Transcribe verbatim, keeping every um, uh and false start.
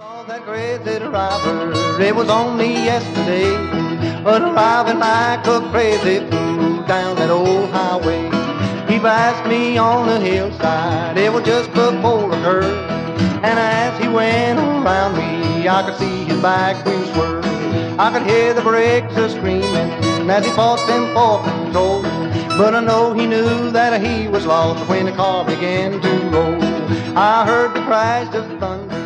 Oh, that crazy driver, it was only yesterday, but driving like a crazy fool down that old highway. He passed me on the hillside, it was just before a curve, and as he went around me, I could see his back wheel swerve. I could hear the brakes a screaming as he fought them for control, but I know he knew that he was lost when the car began to roll. I heard the crash of thunder